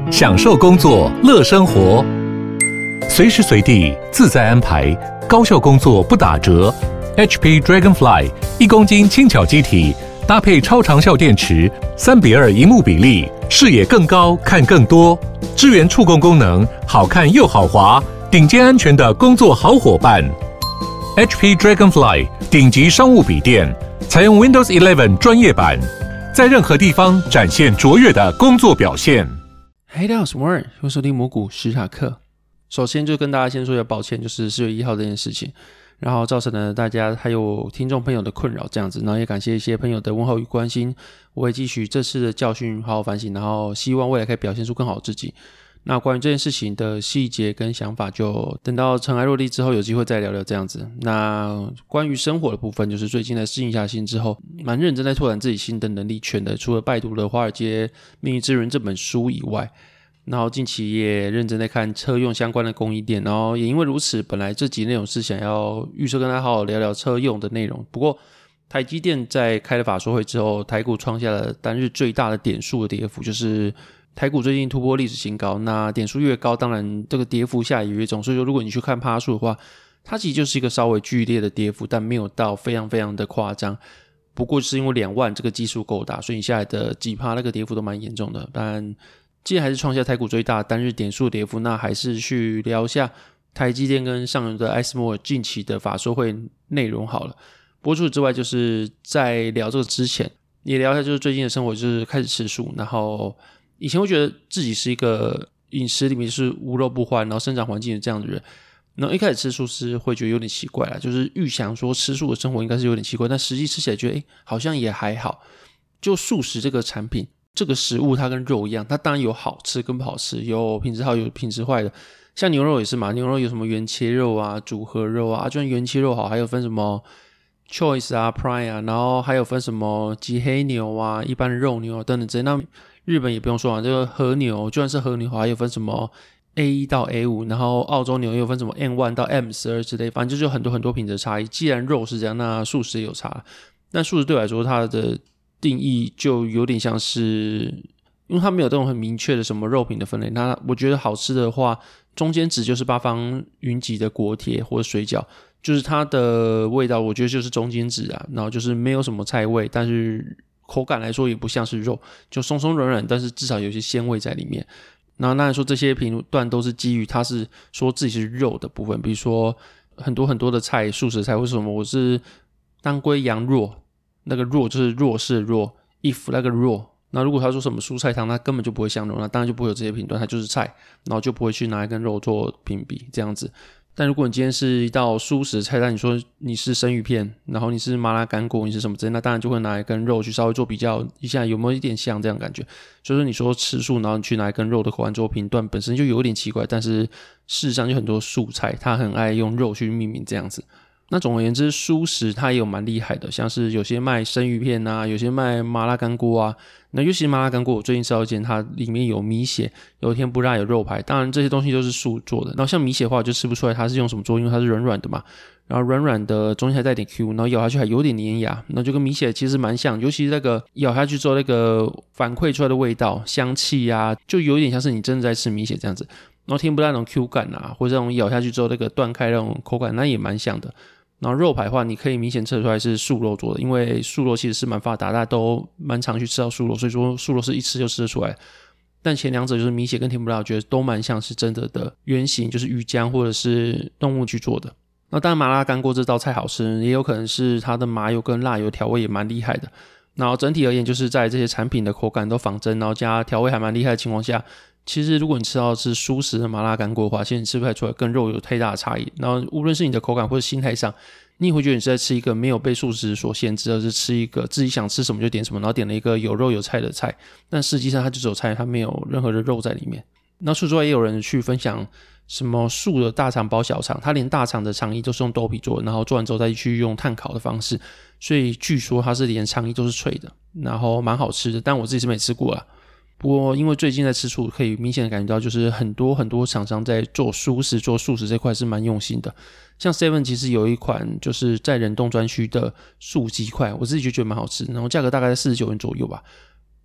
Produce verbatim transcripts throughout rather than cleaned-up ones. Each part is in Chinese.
享受工作，乐生活，随时随地自在安排，高效工作不打折。H P Dragonfly 一公斤轻巧机体，搭配超长效电池，三比二萤幕比例，视野更高，看更多。支援触控功能，好看又好滑，顶尖安全的工作好伙伴。H P Dragonfly 顶级商务笔电，采用 Windows 十一专业版，在任何地方展现卓越的工作表现。 嘿，大家好，我是摩尔，欢迎收听魔股史塔克。首先就跟大家先说一下抱歉，就是四月一号这件事情，然后造成了大家还有听众朋友的困扰这样子，然后也感谢一些朋友的问候与关心，我会继续这次的教训好好反省，然后希望未来可以表现出更好的自己。那关于这件事情的细节跟想法，就等到尘埃落地之后有机会再聊聊这样子。那关于生活的部分，就是最近在适应下心之后，蛮认真在拓展自己新的能力圈的，除了拜读了《华尔街命运之轮》这本书以外，然后近期也认真在看车用相关的供应链，然后也因为如此，本来这集内容是想要预设跟大家好好聊聊车用的内容，不过台积电在开了法说会之后，台股创下了单日最大的点数的跌幅，就是台股最近突破历史新高，那点数越高，当然这个跌幅下也越重，所以说如果你去看趴数的话，它其实就是一个稍微剧烈的跌幅，但没有到非常非常的夸张。不过是因为两万这个基数够大，所以你下来的几趴那个跌幅都蛮严重的。但既然还是创下台股最大单日点数的跌幅，那还是去聊一下台积电跟上游的艾斯摩尔近期的法说会内容好了。不过除此之外，就是在聊这个之前，也聊一下就是最近的生活，就是开始吃素，然后以前会觉得自己是一个饮食里面就是无肉不欢，然后生长环境的这样的人，然后一开始吃素是会觉得有点奇怪啦，就是预想说吃素的生活应该是有点奇怪，但实际吃起来觉得诶好像也还好。就素食这个产品，这个食物它跟肉一样，它当然有好吃跟不好吃，有品质好有品质坏的，像牛肉也是嘛，牛肉有什么原切肉啊、组合肉啊，就算原切肉好，还有分什么 choice 啊、prime 啊，然后还有分什么吉黑牛啊、一般的肉牛啊等等之类。那日本也不用说啊，这个和牛就算是和牛还有分什么 A 一 到 A 五， 然后澳洲牛也有分什么 M 一 到 M 十二 之类，反正就是有很多很多品质差异。既然肉是这样，那素食也有差。但素食对我来说，它的定义就有点像是，因为它没有这种很明确的什么肉品的分类。那我觉得好吃的话，中间值就是八方云集的锅贴或者水饺，就是它的味道，我觉得就是中间值啊，然后就是没有什么菜味，但是口感来说也不像是肉，就松松软软，但是至少有一些鲜味在里面。然后当然说这些评断都是基于他是说自己是肉的部分，比如说很多很多的菜，素食菜为什么我是当归羊肉，那个弱就是弱势的弱 if 那个弱，那如果他说什么蔬菜汤，他根本就不会像肉，那当然就不会有这些评断，它就是菜，然后就不会去拿来跟肉做评比这样子。但如果你今天是一道蔬食菜单，你说你是生鱼片，然后你是麻辣干锅，你是什么之类，那当然就会拿来跟肉去稍微做比较一下，有没有一点像这样的感觉。所以说你说吃素，然后你去拿来跟肉的口感做评断，本身就有点奇怪，但是事实上就很多素菜它很爱用肉去命名这样子。那总而言之，蔬食它也有蛮厉害的，像是有些卖生鱼片啊，有些卖麻辣干锅啊。那尤其是麻辣干锅，我最近吃到一间，它里面有米血，有甜不辣，有肉排，当然这些东西都是素做的。然后像米血的话，我就吃不出来它是用什么做，因为它是软软的嘛，然后软软的中间还带点 Q， 然后咬下去还有点粘牙，那就跟米血其实蛮像，尤其是那个咬下去之后那个反馈出来的味道、香气啊，就有点像是你真的在吃米血这样子。然后甜不辣那种 Q 感啊，或者那种咬下去之后那个断开那种口感，那也蛮像的。然后肉排的话，你可以明显测出来是素肉做的，因为素肉其实是蛮发达，大家都蛮常去吃到素肉，所以说素肉是一吃就吃得出来。但前两者就是米血跟甜不辣，我觉得都蛮像是真的的原型，就是鱼浆或者是动物去做的。那当然麻辣干锅这道菜好吃，也有可能是它的麻油跟辣油调味也蛮厉害的。然后整体而言，就是在这些产品的口感都仿真，然后加调味还蛮厉害的情况下，其实如果你吃到的是蔬食的麻辣干锅的话，其实你吃不太出来跟肉有太大的差异。然后无论是你的口感或者心态上，你也会觉得你是在吃一个没有被素食所限制，而是吃一个自己想吃什么就点什么，然后点了一个有肉有菜的菜，但实际上它就只有菜，它没有任何的肉在里面。那除此之外，也有人去分享什么素的大肠包小肠，他连大肠的肠衣都是用豆皮做的，然后做完之后再去用炭烤的方式，所以据说它是连肠衣都是脆的，然后蛮好吃的，但我自己是没吃过啦。不过因为最近在吃素，可以明显的感觉到就是很多很多厂商在做蔬食做素食这块是蛮用心的。像 seven 其实有一款就是在冷冻专区的素鸡块，我自己就觉得蛮好吃，然后价格大概在四十九元左右吧。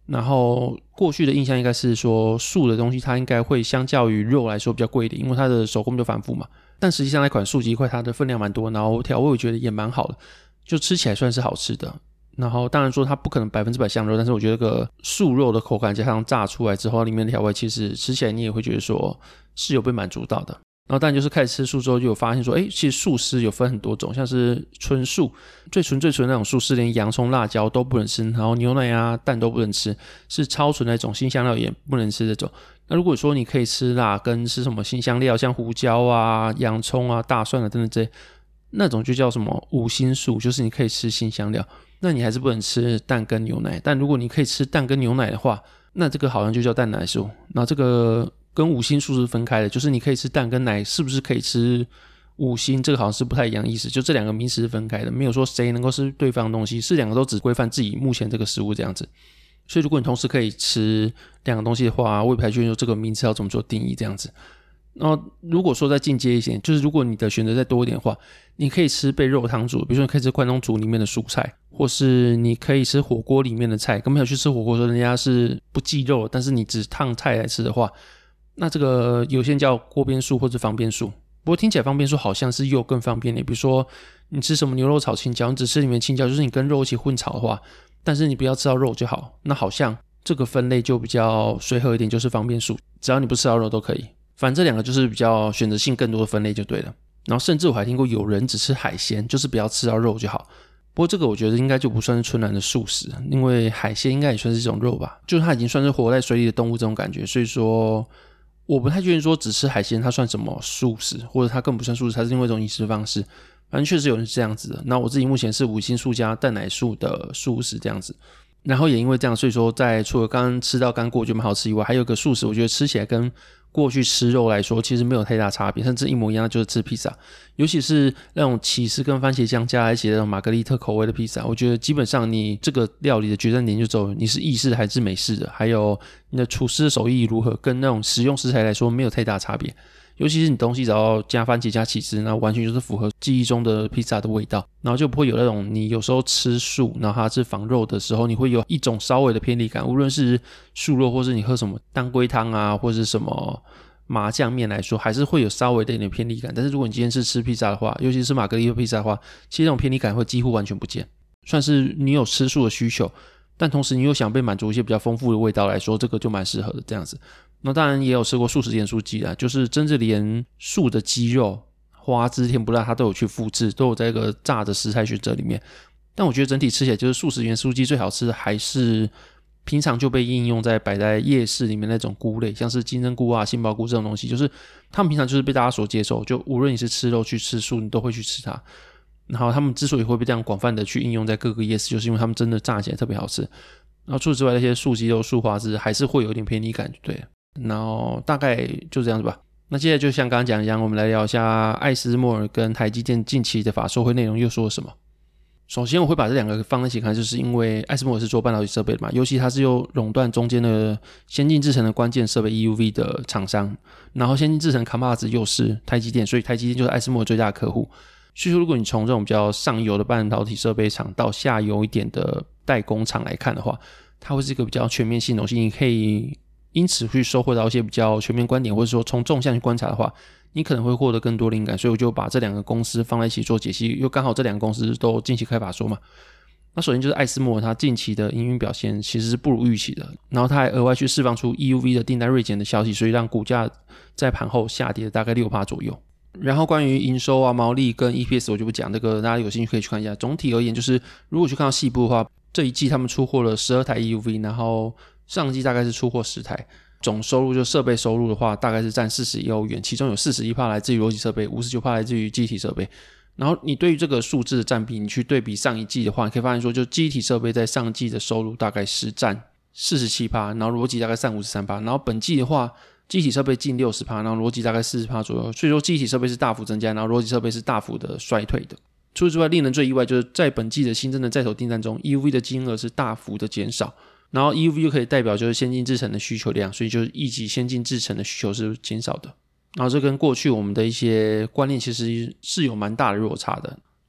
然后过去的印象应该是说素的东西它应该会相较于肉来说比较贵一点，因为它的手工比较繁复嘛。但实际上那款素鸡块它的分量蛮多，然后调味我觉得也蛮好的，就吃起来算是好吃的。然后当然说它不可能百分之百像肉，但是我觉得这个素肉的口感加上炸出来之后里面的调味，其实吃起来你也会觉得说是有被满足到的。然后当然就是开始吃素之后就有发现说，诶，其实素食有分很多种，像是纯素，最纯最纯的那种素是连洋葱辣椒都不能吃，然后牛奶啊蛋都不能吃，是超纯那种，辛香料也不能吃这种。那如果说你可以吃辣跟吃什么辛香料，像胡椒啊洋葱啊大蒜啊等等这些，那种就叫什么五辛素，就是你可以吃辛香料，那你还是不能吃蛋跟牛奶。但如果你可以吃蛋跟牛奶的话，那这个好像就叫蛋奶素。那这个跟五辛素是分开的，就是你可以吃蛋跟奶是不是可以吃五辛，这个好像是不太一样的意思，就这两个名词是分开的，没有说谁能够吃对方的东西，是两个都只规范自己目前这个食物这样子。所以如果你同时可以吃两个东西的话，我也不太确定说这个名词要怎么做定义这样子。然后如果说再进阶一些，就是如果你的选择再多一点的话，你可以吃被肉汤煮，比如说你可以吃关东煮里面的蔬菜，或是你可以吃火锅里面的菜。跟朋友去吃火锅的时候，人家是不忌肉，但是你只烫菜来吃的话，那这个有些人叫锅边素或者方便素。不过听起来方便素好像是又更方便的，比如说你吃什么牛肉炒青椒，你只吃里面青椒，就是你跟肉一起混炒的话，但是你不要吃到肉就好，那好像这个分类就比较随和一点，就是方便素，只要你不吃到肉都可以。反正这两个就是比较选择性更多的分类就对了。然后甚至我还听过有人只吃海鲜，就是不要吃到肉就好。不过这个我觉得应该就不算是纯然的素食，因为海鲜应该也算是一种肉吧，就是它已经算是活在水里的动物这种感觉，所以说我不太确定说只吃海鲜它算什么素食，或者它更不算素食，它是另外一种饮食方式。反正确实有人是这样子的。那我自己目前是五辛素加蛋奶素的素食这样子。然后也因为这样，所以说在除了刚刚吃到干锅我觉得蛮好吃以外，还有一个素食我觉得吃起来跟过去吃肉来说其实没有太大差别，甚至一模一样，就是吃披萨。尤其是那种起司跟番茄酱加在一起的那种玛格丽特口味的披萨，我觉得基本上你这个料理的决战点就走你是意式还是美式的，还有你的厨师的手艺如何，跟那种食用食材来说没有太大差别。尤其是你东西只要加番茄加起司，那完全就是符合记忆中的披萨的味道，然后就不会有那种你有时候吃素然后它是仿肉的时候，你会有一种稍微的偏离感，无论是素肉或是你喝什么当归汤啊或是什么麻酱面来说，还是会有稍微的一点偏离感。但是如果你今天是吃披萨的话，尤其是玛格丽特披萨的话，其实那种偏离感会几乎完全不见，算是你有吃素的需求，但同时你又想被满足一些比较丰富的味道来说，这个就蛮适合的这样子。那当然也有吃过素食盐酥鸡啦，就是真的连素的鸡肉花枝甜不辣它都有去复制，都有在一个炸的食材选择里面。但我觉得整体吃起来就是素食盐酥鸡最好吃的还是平常就被应用在摆在夜市里面那种菇类，像是金针菇啊杏鲍菇这种东西，就是他们平常就是被大家所接受，就无论你是吃肉去吃素你都会去吃它。然后他们之所以会被这样广泛的去应用在各个夜市，就是因为他们真的炸起来特别好吃。然后除此之外那些素鸡肉素花枝还是会有一点偏离感就对了。然后大概就这样子吧。那接下来就像刚刚讲一样，我们来聊一下艾斯摩尔跟台积电近期的法说会内容又说了什么。首先我会把这两个放在一起看，就是因为艾斯摩尔是做半导体设备的嘛，尤其它是又垄断中间的先进制程的关键设备 E U V 的厂商，然后先进制程扛把子又是台积电，所以台积电就是艾斯摩尔最大的客户。所以说如果你从这种比较上游的半导体设备厂到下游一点的代工厂来看的话，它会是一个比较全面性的东西，你可以因此去收获到一些比较全面观点，或者说从纵向去观察的话，你可能会获得更多灵感。所以我就把这两个公司放在一起做解析，又刚好这两个公司都近期开法说嘛。那首先就是艾斯摩尔，它近期的营运表现其实是不如预期的，然后它还额外去释放出 E U V 的订单锐减的消息，所以让股价在盘后下跌了大概 百分之六 左右。然后关于营收啊毛利跟 E P S 我就不讲，这个大家有兴趣可以去看一下。总体而言就是如果去看到细部的话，这一季他们出货了十二台 E U V， 然后上季大概是出货十台，总收入就设备收入的话大概是占四十亿欧元，其中有 百分之四十一 来自于逻辑设备， 百分之五十九 来自于记忆体设备。然后你对于这个数字的占比，你去对比上一季的话，你可以发现说就记忆体设备在上季的收入大概是占 百分之四十七， 然后逻辑大概占 百分之五十三， 然后本季的话记忆体设备近 百分之六十， 然后逻辑大概 百分之四十 左右，所以说记忆体设备是大幅增加，然后逻辑设备是大幅的衰退的。除此之外，令人最意外就是在本季的新增的在手订单中 E U V 的金额是大幅的减少，然后 E U V 就可以代表就是先进制程的需求量，所以就是一级先进制程的需求是减少的。然后这跟过去我们的一些观念其实是有蛮大的落差的。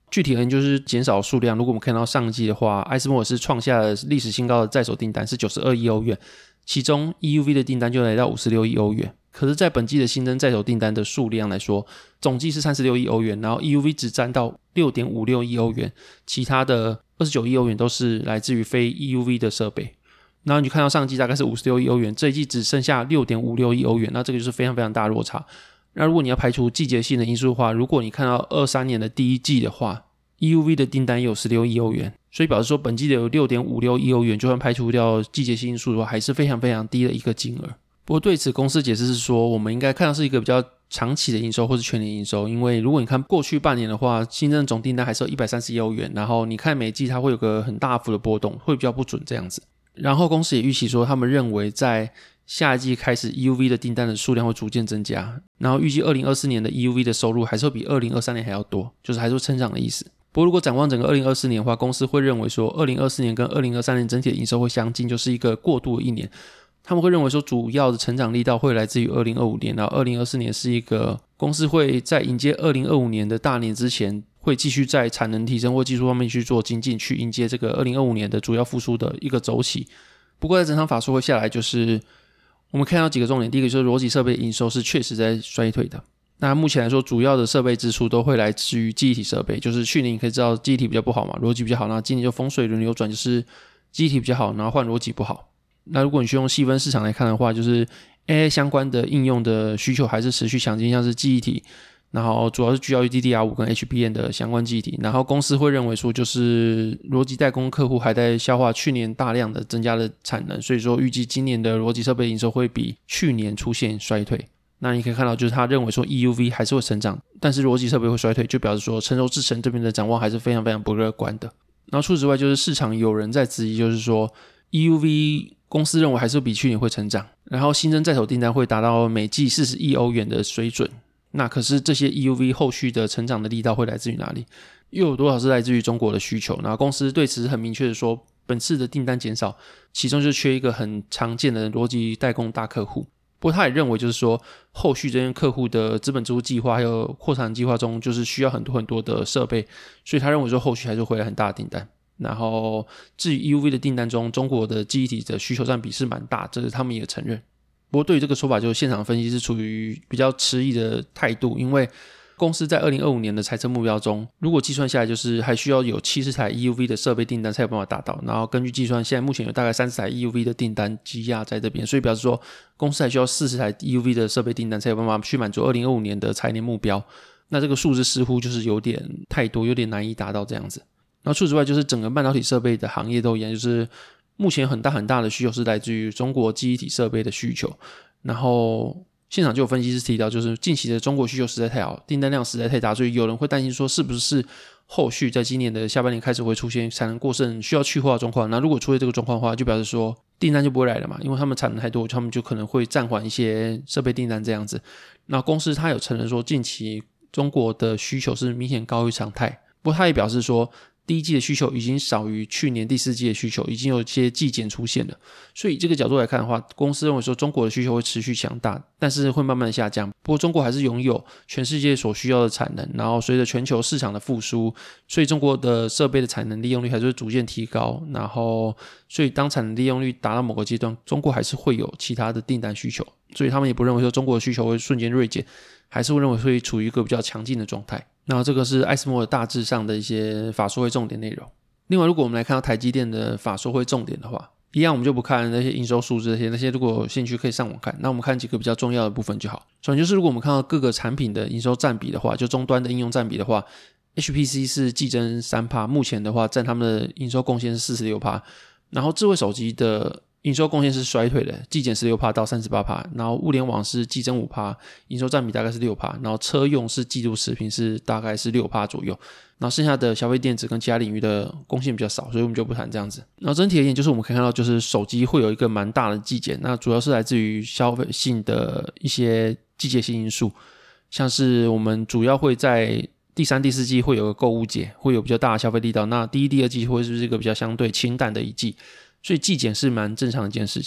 具体而言就是减少数量。如果我们看到上季的话，艾斯摩尔是创下了历史新高的在手订单是九十二亿欧元，其中 E U V 的订单就来到五十六亿欧元。可是在本季的新增在手订单的数量来说，总计是三十六亿欧元，然后 E U V 只占到 六点五六亿欧元，其他的二十九亿欧元都是来自于非 E U V 的设备。然后你就看到上季大概是五十六亿欧元，这一季只剩下 六点五六亿欧元，那这个就是非常非常大的落差。那如果你要排除季节性的因素的话，如果你看到二三年的第一季的话， E U V 的订单也有十六亿欧元，所以表示说本季的有 六点五六亿欧元，就算排除掉季节性因素的话，还是非常非常低的一个金额。不过对此公司解释是说，我们应该看到是一个比较长期的营收或是全年营收，因为如果你看过去半年的话，新增总订单还是有一百三十亿欧元，然后你看每季它会有个很大幅的波动，会比较不准这样子。然后公司也预期说，他们认为在下一季开始 E U V 的订单的数量会逐渐增加，然后预计二零二四年的 E U V 的收入还是会比二零二三年还要多，就是还是会成长的意思。不过如果展望整个二零二四年的话，公司会认为说二零二四年跟二零二三年整体的营收会相近，就是一个过渡的一年。他们会认为说主要的成长力道会来自于二零二五年，然后二零二四年是一个公司会在迎接二零二五年的大年之前，会继续在产能提升或技术方面去做精进，去迎接这个二零二五年的主要复苏的一个周期。不过在整场法说会下来，就是我们看到几个重点，第一个就是逻辑设备营收是确实在衰退的。那目前来说，主要的设备支出都会来自于记忆体设备，就是去年你可以知道记忆体比较不好嘛，逻辑比较好，那今年就风水轮流转，就是记忆体比较好，然后换逻辑不好。那如果你去用细分市场来看的话，就是 A I 相关的应用的需求还是持续强劲，像是记忆体，然后主要是聚焦于 D D R 五 跟 H B M 的相关记忆体。然后公司会认为说，就是逻辑代工客户还在消化去年大量的增加的产能，所以说预计今年的逻辑设备营收会比去年出现衰退。那你可以看到，就是他认为说 E U V 还是会成长，但是逻辑设备会衰退，就表示说成熟制程这边的展望还是非常非常不乐观的。然后除此之外，就是市场有人在质疑，就是说 E U V 公司认为还是比去年会成长，然后新增在手订单会达到每季四十亿欧元的水准。那可是这些 E U V 后续的成长的力道会来自于哪里？又有多少是来自于中国的需求？然后公司对此很明确的说，本次的订单减少，其中就缺一个很常见的逻辑代工大客户。不过他也认为，就是说后续这些客户的资本支出计划还有扩产计划中，就是需要很多很多的设备，所以他认为说后续还是回来很大的订单。然后至于 E U V 的订单中，中国的记忆体的需求占比是蛮大，这是他们也承认。不过对于这个说法，就是现场分析是处于比较迟疑的态度，因为公司在二零二五年的财测目标中，如果计算下来，就是还需要有七十台 E U V 的设备订单才有办法达到。然后根据计算，现在目前有大概三十台 E U V 的订单积压在这边，所以表示说公司还需要四十台 E U V 的设备订单才有办法去满足二零二五年的财年目标。那这个数字似乎就是有点太多，有点难以达到这样子。然后除此之外，就是整个半导体设备的行业都一样，就是目前很大很大的需求是来自于中国记忆体设备的需求。然后现场就有分析师提到，就是近期的中国需求实在太好，订单量实在太大，所以有人会担心说，是不是后续在今年的下半年开始会出现产能过剩需要去化的状况？那如果出现这个状况的话，就表示说订单就不会来了嘛，因为他们产能太多，他们就可能会暂缓一些设备订单这样子。那公司他有承认说，近期中国的需求是明显高于常态，不过他也表示说，第一季的需求已经少于去年第四季的需求，已经有一些季减出现了。所以以这个角度来看的话，公司认为说中国的需求会持续强大，但是会慢慢的下降。不过中国还是拥有全世界所需要的产能，然后随着全球市场的复苏，所以中国的设备的产能利用率还是会逐渐提高。然后所以当产能利用率达到某个阶段，中国还是会有其他的订单需求，所以他们也不认为说中国的需求会瞬间锐减，还是会认为会处于一个比较强劲的状态。那这个是艾斯摩尔大致上的一些法说会重点内容。另外，如果我们来看到台积电的法说会重点的话，一样我们就不看那些营收数字，那些那些如果有兴趣可以上网看。那我们看几个比较重要的部分就好。首先就是如果我们看到各个产品的营收占比的话，就终端的应用占比的话， H P C 是季增 百分之三， 目前的话占他们的营收贡献是 百分之四十六， 然后智慧手机的营收贡献是衰退的，季减 百分之十六 到 百分之三十八， 然后物联网是季增 百分之五， 营收占比大概是 百分之六， 然后车用是季度持平是大概是 百分之六 左右，然后剩下的消费电子跟其他领域的贡献比较少，所以我们就不谈这样子。然后整体而言，就是我们可以看到就是手机会有一个蛮大的季减，那主要是来自于消费性的一些季节性因素，像是我们主要会在第三、第四季会有个购物节，会有比较大的消费力道，那第一、第二季会是一个比较相对清淡的一季，所以季减是蛮正常的一件事情。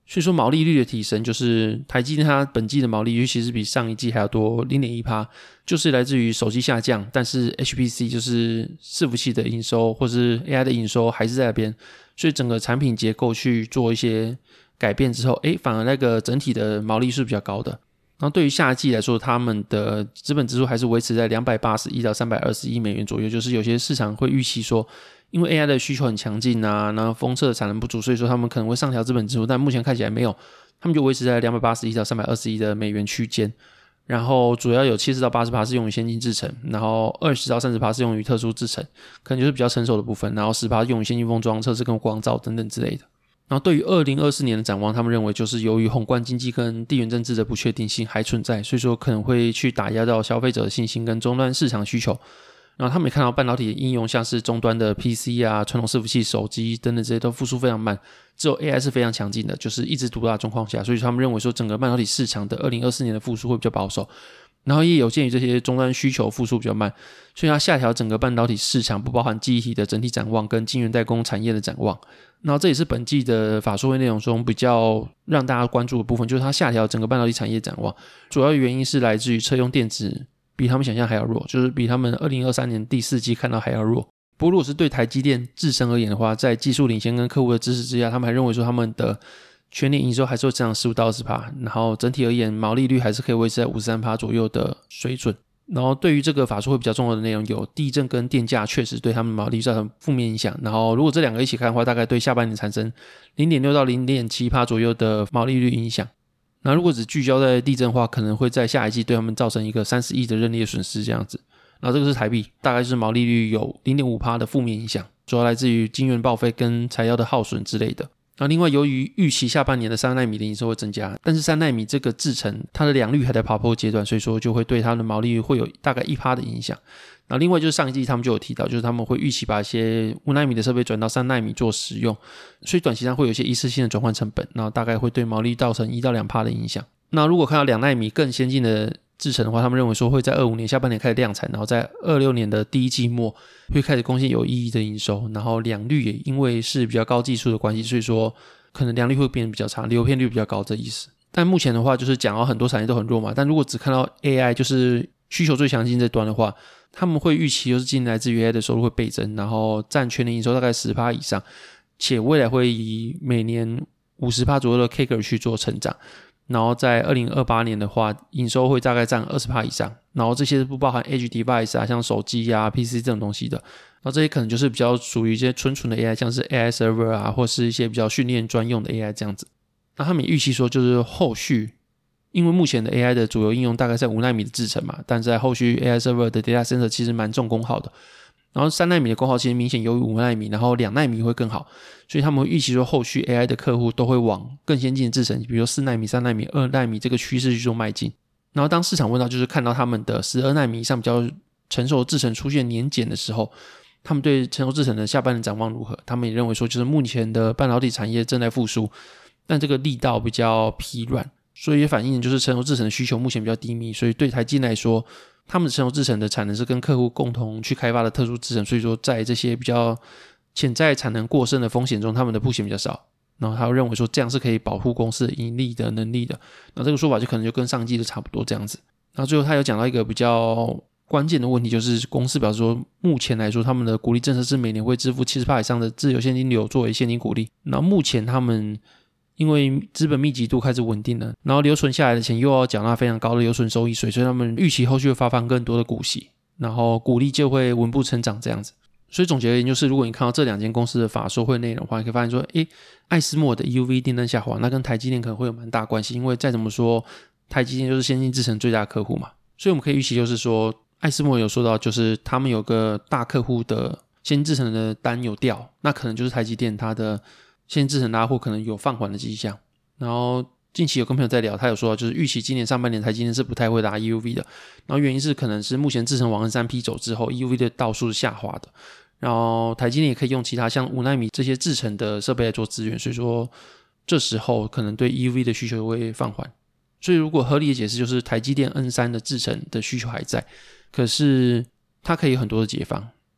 所以说毛利率的提升，就是台积电它本季的毛利率其实比上一季还要多 零点一%， 就是来自于手机下降，但是 H P C 就是伺服器的营收或是 A I 的营收还是在那边，所以整个产品结构去做一些改变之后，诶，反而那个整体的毛利是比较高的。然后对于下季来说，他们的资本支出还是维持在两百八十亿到三百二十亿美元左右，就是有些市场会预期说因为 A I 的需求很强劲啊，然后封测的产能不足，所以说他们可能会上调资本支出，但目前看起来没有，他们就维持在两百八十亿到三百二十亿的美元区间。然后主要有 百分之七十到百分之八十 是用于先进制程，然后 百分之二十到百分之三十 是用于特殊制程，可能就是比较成熟的部分，然后 百分之十 用于先进封装、测试跟光照等等之类的。然后对于二零二四年的展望，他们认为就是由于宏观经济跟地缘政治的不确定性还存在，所以说可能会去打压到消费者的信心跟终端市场需求。然后他们也看到半导体的应用，像是终端的 P C 啊、传统伺服器、手机等等这些都复苏非常慢，只有 A I 是非常强劲的，就是一直独大的状况下，所以他们认为说整个半导体市场的二零二四年的复苏会比较保守。然后也有鉴于这些终端需求复苏比较慢，所以它下调整个半导体市场不包含记忆体的整体展望跟晶圆代工产业的展望。然后这也是本季的法说会内容中比较让大家关注的部分，就是它下调整个半导体产业展望，主要原因是来自于车用电子比他们想象还要弱，就是比他们二零二三年第四季看到还要弱。不过如果是对台积电自身而言的话，在技术领先跟客户的支持之下，他们还认为说他们的全年营收还是会增长 百分之十五到百分之二十， 然后整体而言毛利率还是可以维持在 百分之五十三 左右的水准。然后对于这个法说会比较重要的内容有地震跟电价确实对他们毛利率造成负面影响，然后如果这两个一起看的话，大概对下半年产生 零点六到零点七 左右的毛利率影响。那如果只聚焦在地震的话，可能会在下一季对他们造成一个三十亿的认列损失这样子。然后这个是台币，大概就是毛利率有 零点五 的负面影响，主要来自于晶圆报废跟材料的耗损之类的。那另外由于预期下半年的三奈米的营收会增加，但是三奈米这个制程它的良率还在爬坡阶段，所以说就会对它的毛利率会有大概 百分之一 的影响。那另外就是上一季他们就有提到，就是他们会预期把一些五奈米的设备转到三奈米做使用，所以短期上会有一些一次性的转换成本，那大概会对毛利造成 百分之一到两 的影响。那如果看到两奈米更先进的制程的话，他们认为说会在二五年下半年开始量产，然后在二六年的第一季末会开始贡献有意义的营收，然后良率也因为是比较高技术的关系，所以说可能良率会变得比较差，流片率比较高这意思。但目前的话就是讲到很多产业都很弱嘛，但如果只看到 A I 就是需求最强劲这端的话，他们会预期就是今年来自于 A I 的收入会倍增，然后占全年营收大概 百分之十 以上，且未来会以每年 百分之五十 左右的 C A G R 去做成长。然后在二零二八年的话，营收会大概占 百分之二十 以上，然后这些不包含 Edge Device 啊，像手机啊 P C 这种东西的，然后这些可能就是比较属于一些纯纯的 A I， 像是 A I Server 啊，或是一些比较训练专用的 A I 这样子。那他们也预期说就是后续因为目前的 A I 的主流应用大概在五奈米的制程嘛，但在后续 A I Server 的 Data Center 其实蛮重功耗的，然后三奈米的功耗其实明显优于五奈米，然后两奈米会更好，所以他们会预期说后续 A I 的客户都会往更先进的制程，比如说四奈米、三奈米、二奈米这个趋势去做迈进。然后当市场问到就是看到他们的十二奈米以上比较成熟的制程出现年减的时候，他们对成熟制程的下半年展望如何？他们也认为说就是目前的半导体产业正在复苏，但这个力道比较疲软，所以也反映就是成熟制程的需求目前比较低迷，所以对台积电来说他们的成熟制程的产能是跟客户共同去开发的特殊制程，所以说在这些比较潜在产能过剩的风险中，他们的风险比较少，然后他认为说这样是可以保护公司的盈利的能力的。那这个说法就可能就跟上季的差不多这样子。然后最后他有讲到一个比较关键的问题，就是公司表示说目前来说他们的股利政策是每年会支付 百分之七十 以上的自由现金流作为现金股利。然后目前他们因为资本密集度开始稳定了，然后留存下来的钱又要缴纳非常高的留存收益税，所以他们预期后续会发放更多的股息，然后股利就会稳步成长这样子。所以总结而言就是，如果你看到这两间公司的法说会内容的话，你可以发现说诶，艾斯摩尔的 E U V 订单下滑，那跟台积电可能会有蛮大关系，因为再怎么说台积电就是先进制程最大客户嘛，所以我们可以预期就是说艾斯摩尔有说到就是他们有个大客户的先进制程的单有掉，那可能就是台积电它的先进制程拉货可能有放缓的迹象。然后近期有跟朋友在聊，他有说到就是预期今年上半年台积电是不太会打 E U V 的，然后原因是可能是目前制程往 N 三 P 走之后 E U V 的道数是下滑的，然后台积电也可以用其他像五奈米这些制程的设备来做资源，所以说这时候可能对 E U V 的需求会放缓。所以如果合理的解释就是台积电 N 三 的制程的需求还在，可是它可以有很多的解放，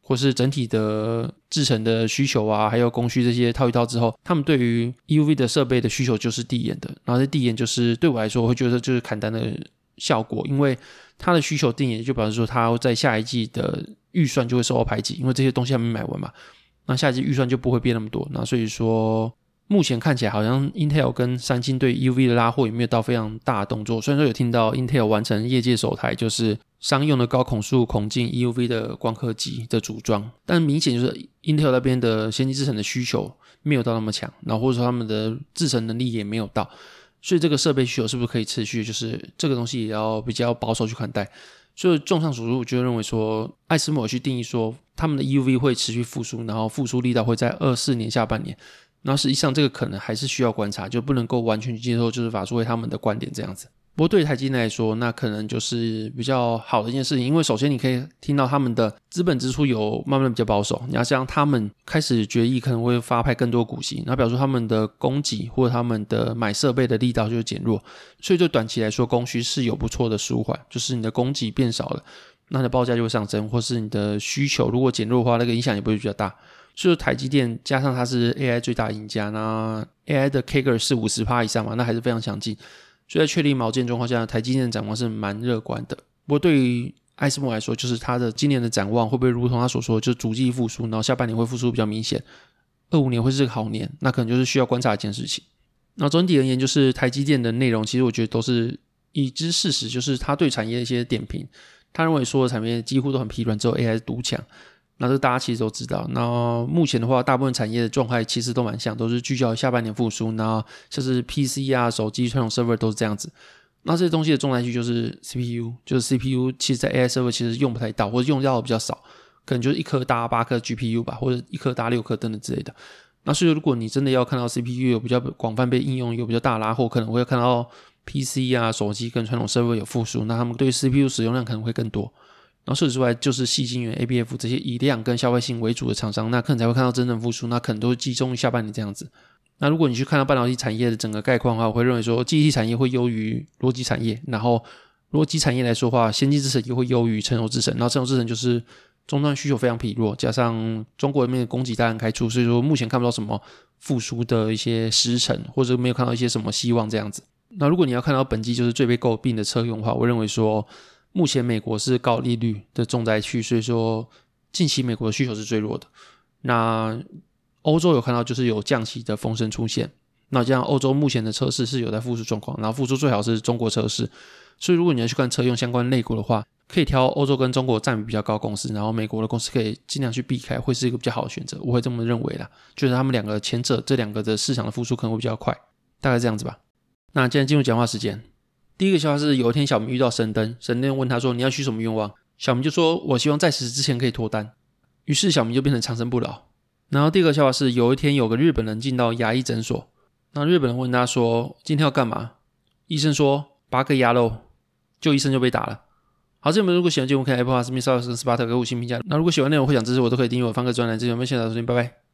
或是整体的制程的需求啊，还有供需这些套一套之后，他们对于 E U V 的设备的需求就是递延的，然后这递延就是对我来说我会觉得就是砍单的效果，因为它的需求递延就表示说它在下一季的预算就会受到排挤，因为这些东西还没买完嘛，那下一季预算就不会变那么多，那所以说目前看起来好像 Intel 跟三星对 E U V 的拉货也没有到非常大的动作，虽然说有听到 Intel 完成业界首台就是商用的高孔数孔径 E U V 的光刻机的组装，但明显就是 Intel 那边的先进制程的需求没有到那么强，然后或者说他们的制程能力也没有到，所以这个设备需求是不是可以持续，就是这个东西也要比较保守去看待。所以综上所述，我就认为说艾斯摩尔去定义说他们的 E U V 会持续复苏，然后复苏力道会在二四年下半年，然后实际上这个可能还是需要观察，就不能够完全去接受就是法说会他们的观点这样子。不过对台积电来说，那可能就是比较好的一件事情，因为首先你可以听到他们的资本支出有慢慢比较保守，你要像他们开始决议可能会发派更多股息，那表示他们的供给或者他们的买设备的力道就减弱，所以对短期来说供需是有不错的舒缓，就是你的供给变少了，那你的报价就会上升，或是你的需求如果减弱的话，那个影响也不会比较大。所以台积电加上它是 A I 最大赢家，那 A I 的 C A G R 是 百分之五十 以上嘛，那还是非常强劲，所以在确立毛尖状况下，台积电的展望是蛮乐观的。不过对于艾斯摩来说，就是他的今年的展望会不会如同他所说，就是逐季复苏，然后下半年会复苏比较明显，二五年会是个好年，那可能就是需要观察一件事情。那总体而言，就是台积电的内容其实我觉得都是已知事实，就是他对产业的一些点评，他认为所有产业几乎都很疲软，只有 A I 是独强，那这大家其实都知道。那目前的话，大部分产业的状态其实都蛮像，都是聚焦下半年复苏，那像是 P C 啊、手机、传统 server 都是这样子。那这些东西的重灾区就是 C P U， 就是 C P U 其实在 A I server 其实用不太到，或者用到的比较少，可能就是一颗搭八颗 G P U 吧，或者一颗搭六颗等等之类的。那所以如果你真的要看到 C P U 有比较广泛被应用，有比较大拉货，可能会看到 P C 啊、手机跟传统 server 有复苏，那他们对 C P U 使用量可能会更多。然后除此之外，就是矽晶圆 A B F 这些以量跟消费性为主的厂商，那可能才会看到真正复苏，那可能都是集中于下半年这样子。那如果你去看到半导体产业的整个概况的话，我会认为说记忆体产业会优于逻辑产业，然后逻辑产业来说的话，先进制程也会优于成熟制程，然后成熟制程就是终端需求非常疲弱，加上中国那边的供给大量开出，所以说目前看不到什么复苏的一些时程，或者没有看到一些什么希望这样子。那如果你要看到本季就是最被诟病的车用的话，我认为说目前美国是高利率的重灾区，所以说近期美国的需求是最弱的。那欧洲有看到就是有降息的风声出现，那这样欧洲目前的车市是有在复苏状况，然后复苏最好是中国车市，所以如果你要去看车用相关类股的话，可以挑欧洲跟中国占比比较高的公司，然后美国的公司可以尽量去避开，会是一个比较好的选择，我会这么认为啦，就是他们两个前者这两个的市场的复苏可能会比较快，大概这样子吧。那现在进入讲话时间，第一个笑话是有一天小明遇到神灯，神灯问他说你要许什么愿望，小明就说我希望在死之前可以脱单，于是小明就变成长生不老。然后第二个笑话是有一天有个日本人进到牙医诊所，那日本人问他说今天要干嘛，医生说拔个牙咯，就医生就被打了。好，这边如果喜欢节目可以 Apple Podcast 上 Spotify 给五星评价，那如果喜欢内容会想支持我都可以订阅我方格专栏，这边谢谢大家收听，拜拜。